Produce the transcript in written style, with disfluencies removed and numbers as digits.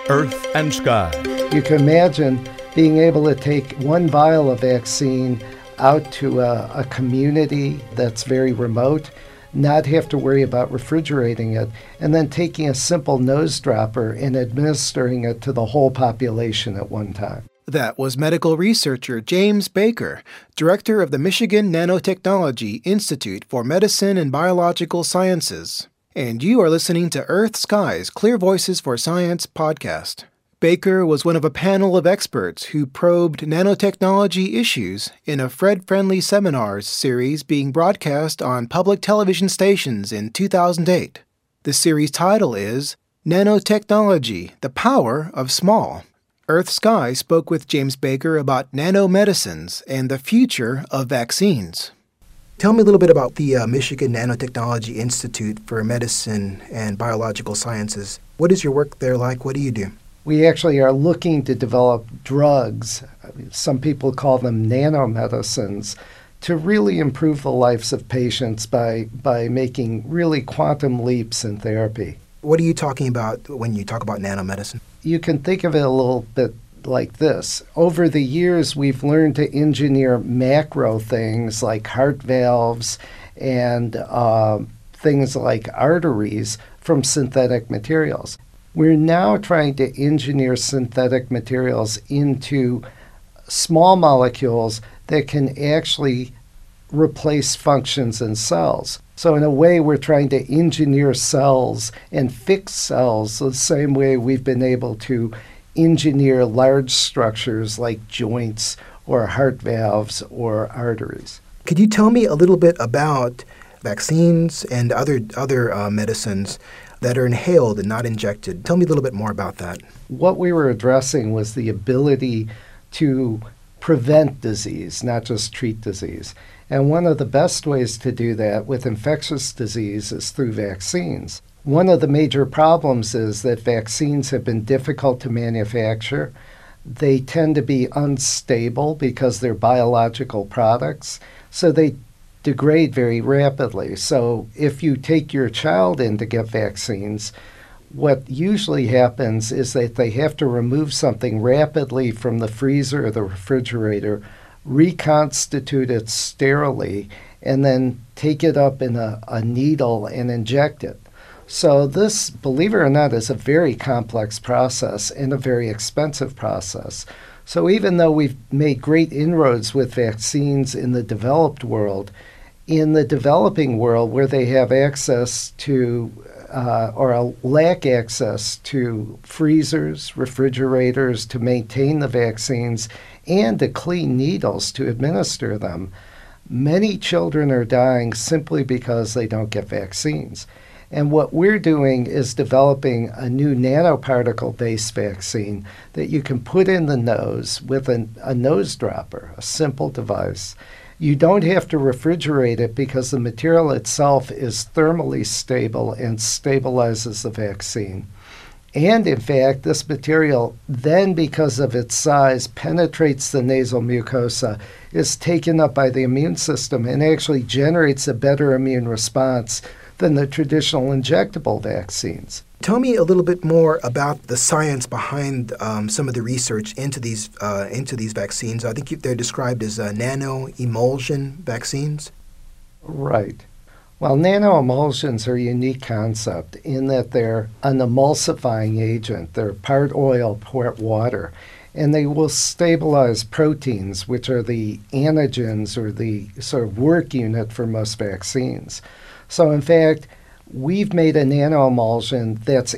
Earth and Sky. You can imagine being able to take one vial of vaccine out to a community that's very remote, not have to worry about refrigerating it, and then taking a simple nose dropper and administering it to the whole population at one time. That was medical researcher James Baker, director of the Michigan Nanotechnology Institute for Medicine and Biological Sciences. And you are listening to Earth Sky's Clear Voices for Science podcast. Baker was one of a panel of experts who probed nanotechnology issues in a Fred-Friendly Seminars series being broadcast on public television stations in 2008. The series title is Nanotechnology, the Power of Small. Earth Sky spoke with James Baker about nanomedicines and the future of vaccines. Tell me a little bit about the Michigan Nanotechnology Institute for Medicine and Biological Sciences. What is your work there like? What do you do? We actually are looking to develop drugs, some people call them nanomedicines, to really improve the lives of patients by making really quantum leaps in therapy. What are you talking about when you talk about nanomedicine? You can think of it a little bit like this. Over the years, we've learned to engineer macro things like heart valves and things like arteries from synthetic materials. We're now trying to engineer synthetic materials into small molecules that can actually replace functions in cells. So in a way, we're trying to engineer cells and fix cells the same way we've been able to engineer large structures like joints or heart valves or arteries. Could you tell me a little bit about vaccines and other medicines that are inhaled and not injected? Tell me a little bit more about that. What we were addressing was the ability to prevent disease, not just treat disease. And one of the best ways to do that with infectious disease is through vaccines. One of the major problems is that vaccines have been difficult to manufacture. They tend to be unstable because they're biological products, so they degrade very rapidly. So if you take your child in to get vaccines, what usually happens is that they have to remove something rapidly from the freezer or the refrigerator, reconstitute it sterilely, and then take it up in a needle and inject it. So this, believe it or not, is a very complex process and a very expensive process. So even though we've made great inroads with vaccines in the developed world, in the developing world where they have access to or lack access to freezers, refrigerators to maintain the vaccines, and to clean needles to administer them, many children are dying simply because they don't get vaccines. And what we're doing is developing a new nanoparticle-based vaccine that you can put in the nose with a nose dropper, a simple device. You don't have to refrigerate it because the material itself is thermally stable and stabilizes the vaccine. And in fact, this material then, because of its size, penetrates the nasal mucosa, is taken up by the immune system, and actually generates a better immune response than the traditional injectable vaccines. Tell me a little bit more about the science behind some of the research into these vaccines. I think they're described as nano-emulsion vaccines. Right. Well, nanoemulsions are a unique concept in that they're an emulsifying agent. They're part oil, part water, and they will stabilize proteins, which are the antigens or the sort of work unit for most vaccines. So in fact, we've made a nanoemulsion that's